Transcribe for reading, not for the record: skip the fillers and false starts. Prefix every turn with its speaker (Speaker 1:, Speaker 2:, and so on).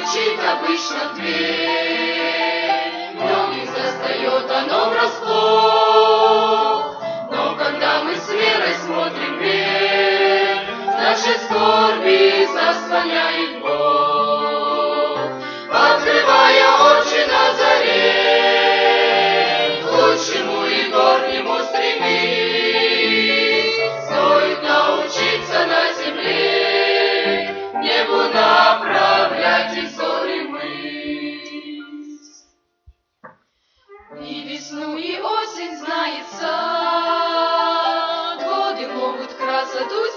Speaker 1: стучит обычно в дверь, многих застает оно врасплох. Но когда мы с верой смотрим вверх, наши скорби заслоняет Бог, открывая очи на заре, к лучшему и горнему стремись. Стоит научиться на земле небу направлять и взоры мысль. И весну, и осень знает сад, годы могут красоту